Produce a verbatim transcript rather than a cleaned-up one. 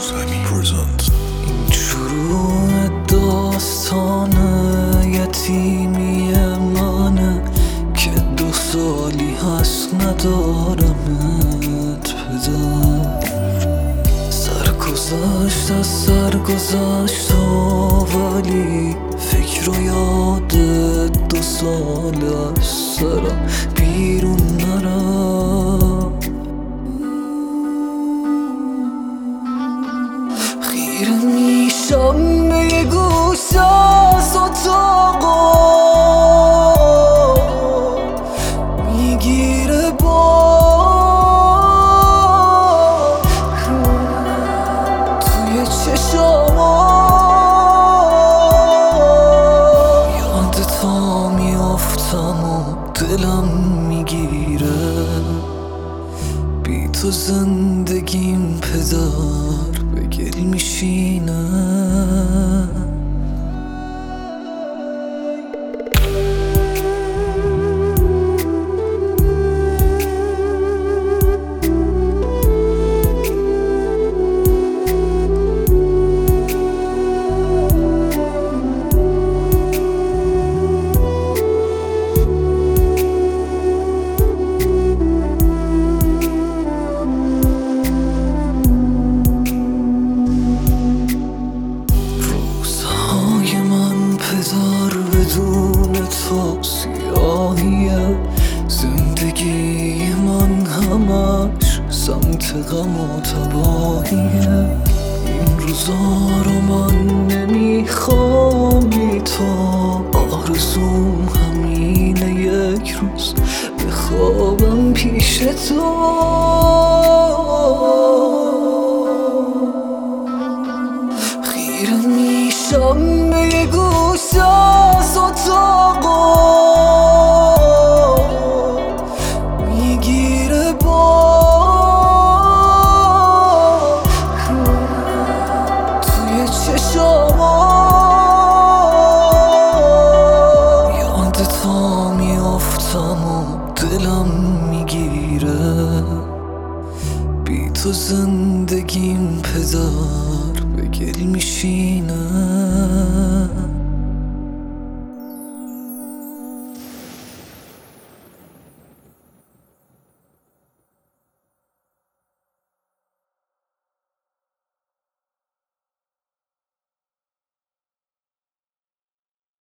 این شروع داستان یتیمی منه که دو سالی هست ندارمت پدر. سرگذشت از سرگذشت ولی فکر و یاد دو سال از سرم بیرون نرم. خیره میشم به یه گوشه از اتاقا، میگیره با توی چشاما، یادتا میافتم و دلم میگیره. بی تو زندگیم پدر به گل میشینه. پدر بدون تو سیاهیه، زندگی من همش سمت غم و تباهیه. این روزا رو من نمیخوام بی تو، آرزوم همینه یک روز بخوابم پیش تو. خیره میشم به یه گوشه از اتاقا، میگیره با توی چشاما، یادتا میافتم و دلم میگیره. بی تو زندگیم پدر به گل میشینه.